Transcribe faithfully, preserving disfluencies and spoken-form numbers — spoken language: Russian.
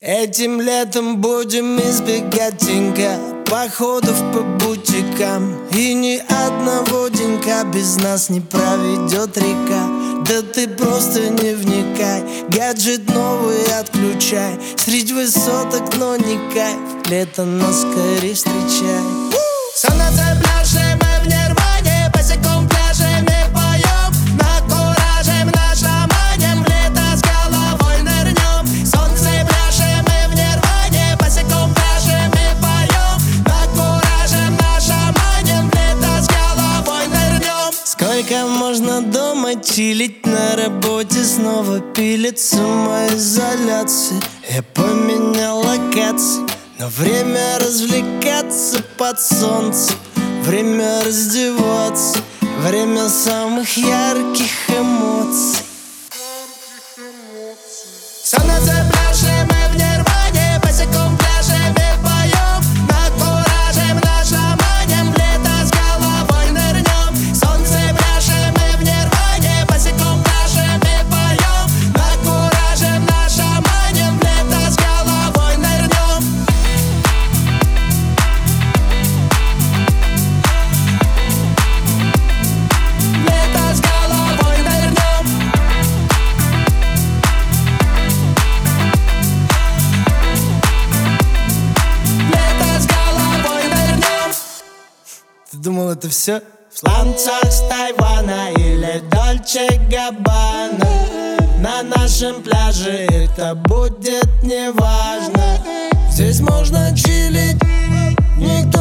Этим летом будем избегать деньга, походов по бутикам. И ни одного денька без нас не проведет река. Да ты просто не вникай, гаджет новый отключай. Средь высоток, но не кайф, лето нас скорее встречай. Солнце пляже, мы в нирване, босиком пляже мы поем. На кураже мы нашаманим, в лето с головой нырнем. Солнце пляже, мы в нирване, босиком пляже мы поем. На кураже мы нашаманим, в лето с головой нырнем. Сколько можно дома чилить, на работе снова пилит самоизоляции. Я поменял локации, но время развлекаться под солнцем, время раздеваться, время самых ярких эмоций. Солнце пляже, мы в нирване, босиком пляже мы поем. На кураже мы нашаманим, в лето с головой нырнем. Солнце пляже, мы в нирване, босиком пляже мы поем. На кураже мы нашаманим, в лето с головой нырнем. Лето с головой нырнем. Лето с головой нырнем. Ты думал, это все? В сланцах с Тайвана или Дольче Габбана, на нашем пляже это будет неважно. Здесь можно чилить, никто